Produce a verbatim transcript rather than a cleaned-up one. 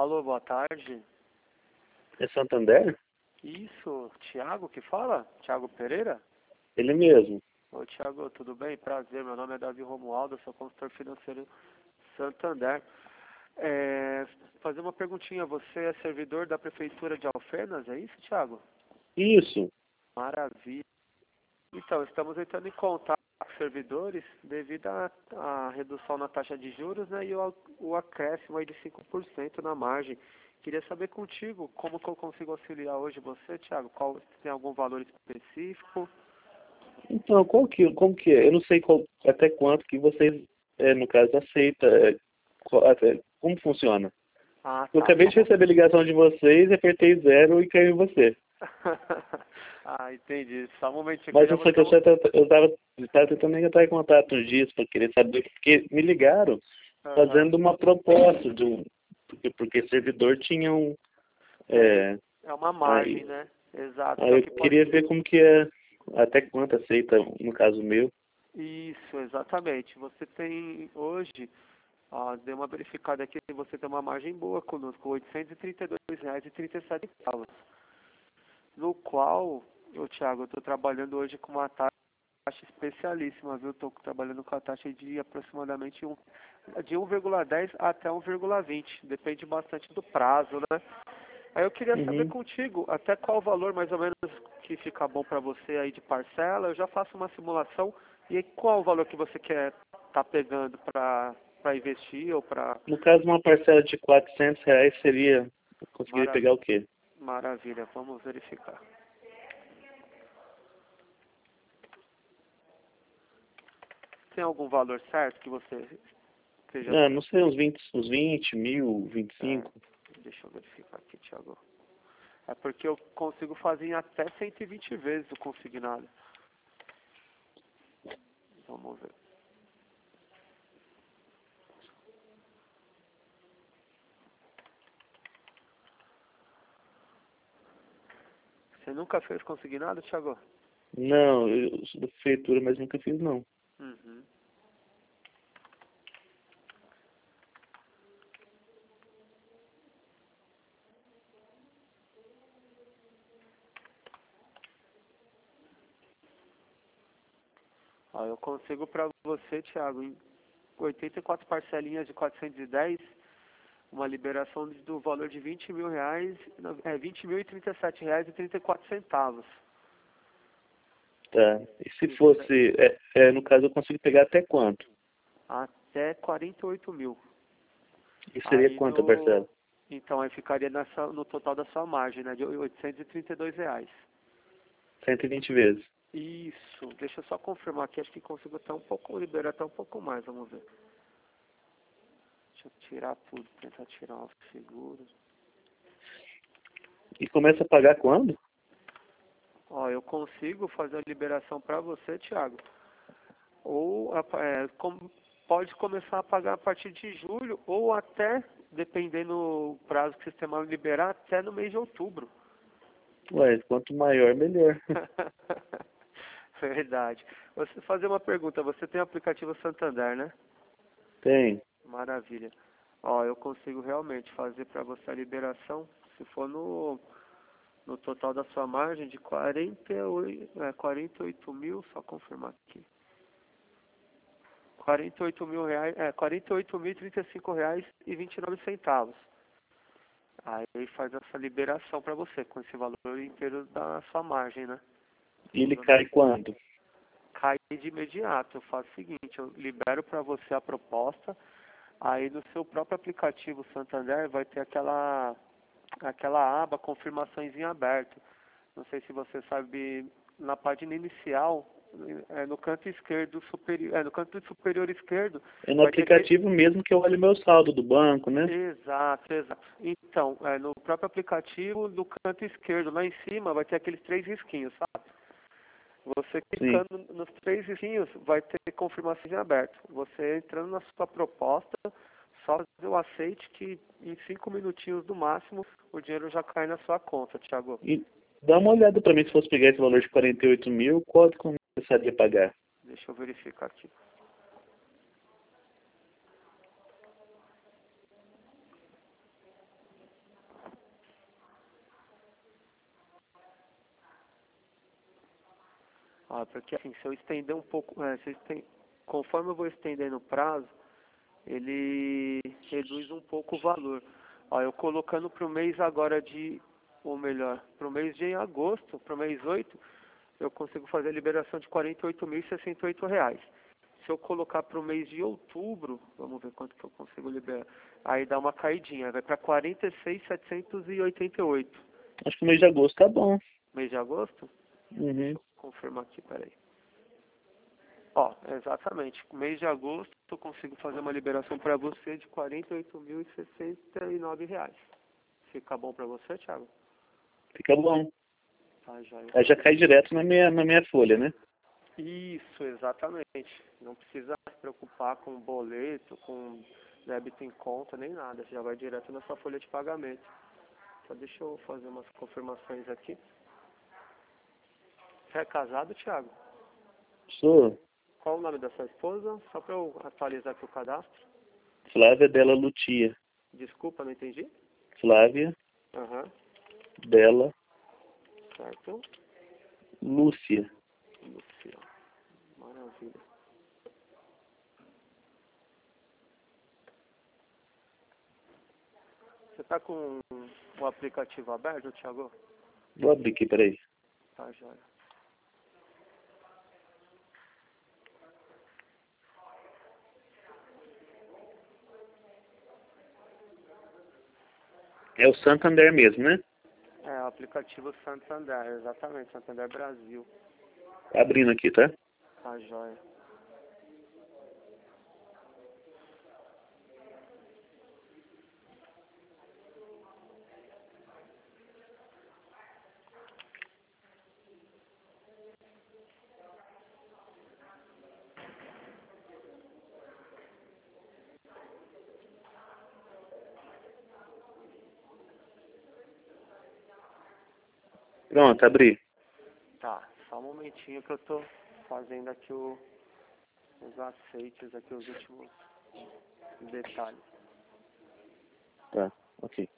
Alô, boa tarde. É Santander? Isso, Thiago que fala? Thiago Pereira? Ele mesmo. Ô Thiago, tudo bem? Prazer, meu nome é Davi Romualdo, sou consultor financeiro Santander. É, fazer uma perguntinha, você é servidor da Prefeitura de Alfenas, é isso, Thiago? Isso. Maravilha. Então, estamos entrando em contato com os servidores devido à à redução na taxa de juros, né, e o, o acréscimo aí de cinco por cento na margem. Queria saber contigo como que eu consigo auxiliar hoje você, Thiago? Qual, se tem algum valor específico? Então, qual que, como que é? Eu não sei qual, até quanto que vocês, é, no caso, aceita. É, qual- até- como funciona? Ah, Eu tá. acabei de Vamos. receber a ligação de vocês, apertei zero e caiu em você. Ah, entendi. Só um momentinho que eu Mas já eu vou só te que eu dar um... já tava, eu tava, eu tava tentando entrar em contato uns dias para querer saber, porque me ligaram Aham. fazendo uma proposta de um, porque, porque servidor tinha um, É, é, é uma margem, aí, né? Exato. aí Só eu que pode... queria ver como que é, até quanto aceita, no caso meu. Isso, exatamente. Você tem hoje, ó, dei uma verificada aqui, você tem uma margem boa conosco, oitocentos e trinta e dois reais e trinta e sete centavos. No qual, ô Thiago, eu estou trabalhando hoje com uma taxa especialíssima, viu? Estou trabalhando com a taxa de aproximadamente um, de um vírgula dez até um vírgula vinte. Depende bastante do prazo, né? Aí eu queria saber Uhum. contigo até qual o valor mais ou menos que fica bom para você aí de parcela. Eu já faço uma simulação e aí, qual o valor que você quer tá pegando para para investir ou para... No caso, uma parcela de quatrocentos reais seria, eu conseguiria Mara... pegar o quê? Maravilha, vamos verificar. Tem algum valor certo que você esteja... Ah, não sei, uns vinte, uns vinte mil, vinte e É, cinco. deixa eu verificar aqui, Thiago. É porque eu consigo fazer em até cento e vinte vezes o consignado. Vamos ver. Você nunca fez consignado, Thiago? Não, eu sou da prefeitura, mas nunca fiz, não. Uhum. Ó, eu consigo para você, Thiago, em oitenta e quatro parcelinhas de quatrocentos e dez, uma liberação de- do valor de vinte mil reais, não, é vinte mil e trinta e sete reais e trinta e quatro centavos. Tá. E se Isso da- fosse, é, é, no caso, eu consigo pegar até quanto? até quarenta e oito mil. E seria Aí quanto a parcela? no, então aí ficaria nessa, no total da sua margem, né, de oitocentos e trinta e dois reais. cento e vinte vezes. Isso, deixa eu só confirmar aqui, acho que consigo até um pouco, liberar até um pouco mais, vamos ver. Deixa eu tirar tudo, tentar tirar o seguro. E começa a pagar quando? Ó, eu consigo fazer a liberação para você, Thiago. Ou a- é, com- pode começar a pagar a partir de julho, ou até, dependendo do prazo que o sistema liberar, até no mês de outubro. Ué, quanto maior, melhor. Verdade. Você fazer uma pergunta, você tem o aplicativo Santander, né? Tem. Maravilha. Ó, eu consigo realmente fazer para você a liberação, se for no, no total da sua margem de quarenta e oito, é, quarenta e oito mil, só confirmar aqui. quarenta e oito mil reais, é, quarenta e oito mil e trinta e cinco reais e vinte e nove centavos. Aí faz essa liberação para você, com esse valor inteiro da sua margem, né? E ele cai quando? Cai de imediato. Eu faço o seguinte, eu libero para você a proposta, aí no seu próprio aplicativo Santander vai ter aquela, aquela aba confirmações em aberto. Não sei se você sabe, na página inicial, é, no canto esquerdo superior, é, no canto superior esquerdo, É no vai ter aquele... aplicativo mesmo que eu olho meu saldo do banco, né? Exato, exato. Então, é, no próprio aplicativo, no canto esquerdo, lá em cima, vai ter aqueles três risquinhos, sabe? Você Sim. clicando nos três risquinhos, vai ter confirmação em aberto. Você entrando na sua proposta, só fazer o aceite que em cinco minutinhos no máximo, o dinheiro já cai na sua conta, Thiago. E dá uma olhada para mim, se fosse pegar esse valor de quarenta e oito mil, quanto começaria a pagar? Deixa eu verificar aqui. Ah, porque assim, se eu estender um pouco, é, se eu esten- conforme eu vou estendendo o prazo, ele reduz um pouco o valor. Ó, eu colocando para o mês agora de, ou melhor, para o mês de agosto, para o mês oito, eu consigo fazer a liberação de quarenta e oito mil e sessenta e oito reais. Se eu colocar para o mês de outubro, vamos ver quanto que eu consigo liberar, aí dá uma caidinha, vai para quarenta e seis mil setecentos e oitenta e oito. Acho que o mês de agosto tá bom. Mês de agosto? Uhum. Confirmar aqui, peraí. Ó, exatamente. Mês de agosto eu consigo fazer uma liberação para você de quarenta e oito mil e sessenta e nove reais. Fica bom para você, Thiago? Fica bom. Tá, já. Aí já cai direto na minha, na minha folha, né? Isso, exatamente. Não precisa se preocupar com boleto, com débito em conta, nem nada. Já vai direto na sua folha de pagamento. Só deixa eu fazer umas confirmações aqui. Você é casado, Thiago? Sou Qual o nome da sua esposa? Só para eu atualizar aqui o cadastro. Flávia Della Lucia. Desculpa, não entendi. Flávia Aham, Della certo. Lúcia. Luciano. Maravilha. Você tá com o aplicativo aberto, Thiago? Vou abrir aqui, peraí. Tá, joia. É o Santander mesmo, né? É, o aplicativo Santander, exatamente, Santander Brasil. Tá abrindo aqui, tá? Tá, joia. Pronto, abri. Tá, só um momentinho que eu tô fazendo aqui o, os aceites, aqui os últimos detalhes. Tá, ok.